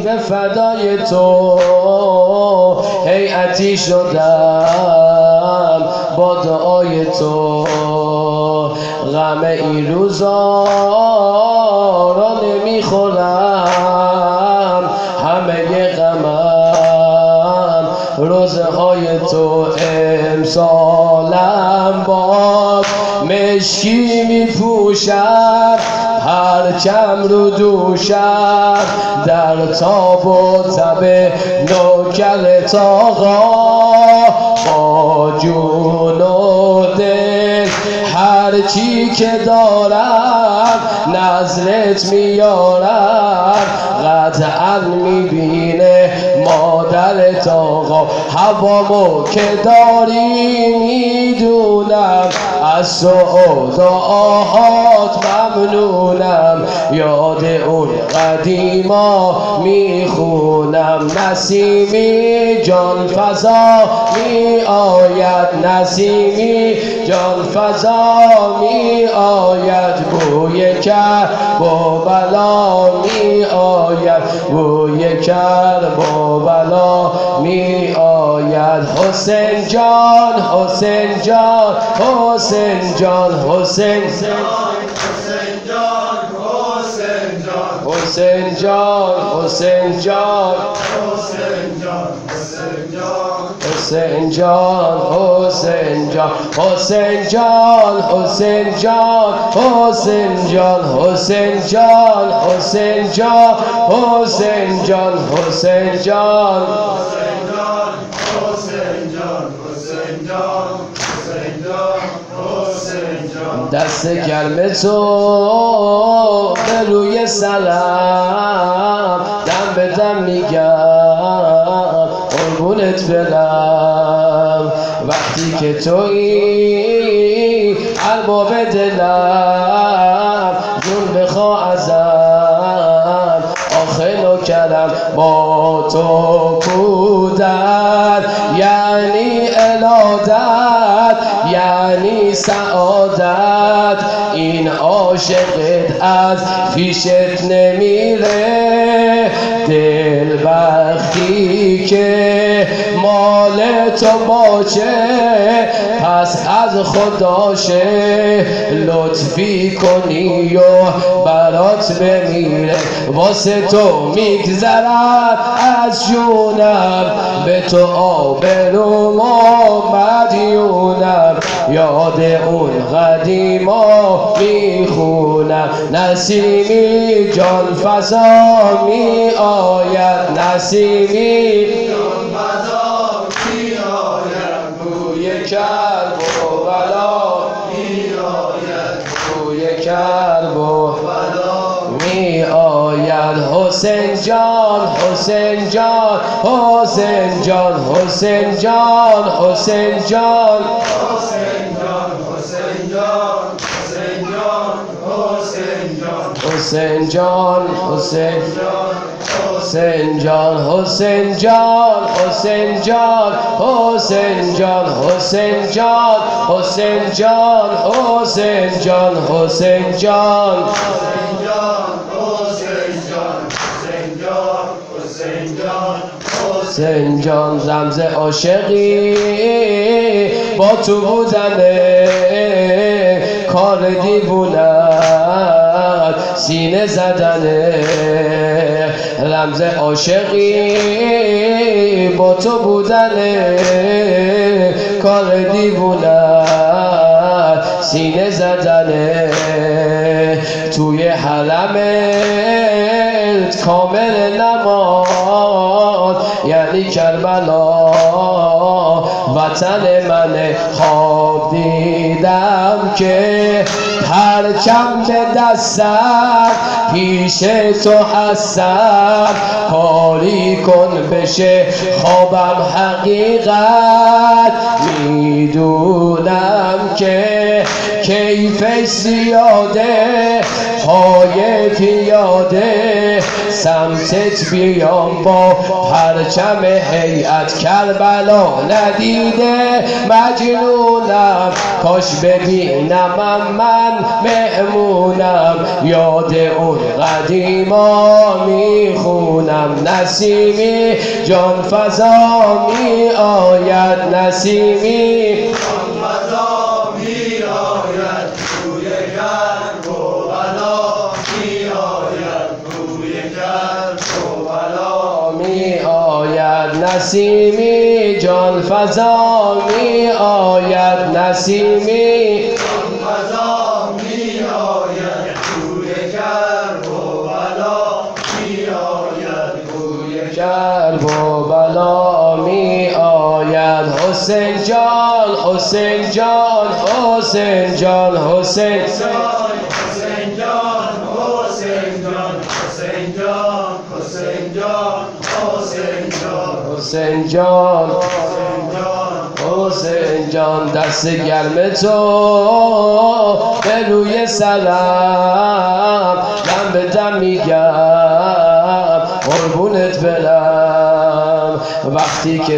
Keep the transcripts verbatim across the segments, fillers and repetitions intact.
به فدای تو هیئتی شدم با دعای تو غم این روزا را نمیخورم همه غمم روزهای تو امسالم باد مشکی میپوشم پرچم رو دوشم در تاب و تب نوکر تاقا با جون و دل هرچی که دارم نظرت میارم قطعا میبینه مادرت آقا هوامو که داری میدونم از سعود آهات ممنونم یاد اون قدیما میخونم نسیمی جان فضا می آید نسیمی جان فضا می آید بوی کرب و بلا می آید بوی کرب و بلا می آید حسین جان حسین جان حسین جان حسین حسین جان حسین جان حسین جان حسین جان حسین جان حسین جان حسین جان حسین جان حسین جان حسین جان حسین جان دست گرم تو به روی سلام دم به دم میگم قربونت برم وقتی که تویی ارباب دلم جون بخوا ازم آخه نوکرم با تو کودن یعنی الادت یعنی سعادت این عاشقت از پیشت نمیره دل وقتی که مال تو باشه پس از خداشه لطفی کنی و برات بمیره واسه تو میگذرم از جونم به تو آبروم و مدیونم یاد اون قدیما میخونم نسیمی جان فضا می آید نسیمی جان فضا می آید بوی کرب و بلا می آید بوی کرب و بلا می آید حسین جان حسین جان حسین جان حسین جان حسین جان حسین جان حسین جان حسین جان حسین حسین جان حسین جان حسین جان حسین جان حسین جان حسین جان حسین جان حسین جان حسین جان رمز عاشقی با تو بودنه کار دیوونت سینه زدنه رمز عاشقی با تو بودنه کار دیوونت سینه زدنه توی حرمت کامل نماد یعنی کربلا وطن من خواب دیدم که پرچم به دستم پیش تو هستم کاری کن بشه خوابم حقیقت میدونم که کیفش زیاده پای پیاده سمتت بیام با پرچم هیئت کربلا ندیده مجنونم کاش ببینم من مهمونم یاد اون قدیما میخونم نسیمی جان فضا می آید نسیمی جان فضا می آید روی گرم و بلا می آید روی گرم و بلا می آید نسیمی جان فضا می آید نسیمی جان فضا می آید روی گرم و بلا می آید روی گرم و بلا می آید حسین جان حسین جان حسین جان حسین جان حسین جان حسین جان حسین جان حسین جان حسین جان حسین جان حسین جان دست گرم تو به روی سلام دم به دم میگم قربونت برم وقتی که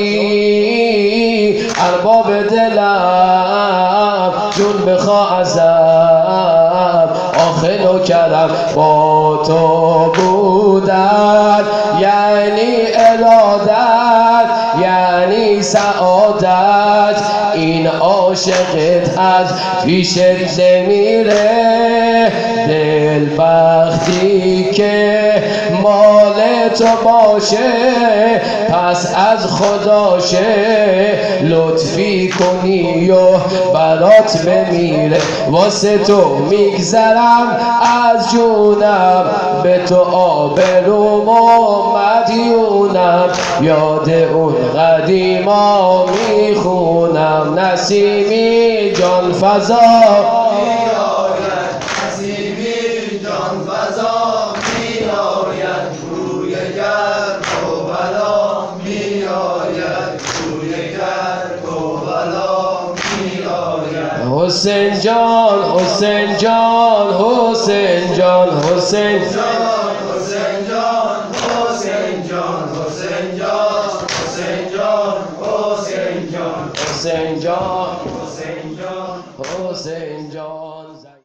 تویی ارباب دلم جون بخوا ازم آخه نوکرم با تو بودن یعنی ارادت یعنی سعادت این عاشقت از پیشت نمیره دل وقتی که مال تو باشه پس از خداشه لطفی کنی و برات بمیره واسه تو میگذرم از جونم به تو آبروم و مدیونم یاد اون قدیما میخونم نسیمی جان فضا حسین جان حسین جان حسین جان حسین جان حسین جان حسین جان حسین جان حسین جان حسین جان حسین جان حسین جان حسین جان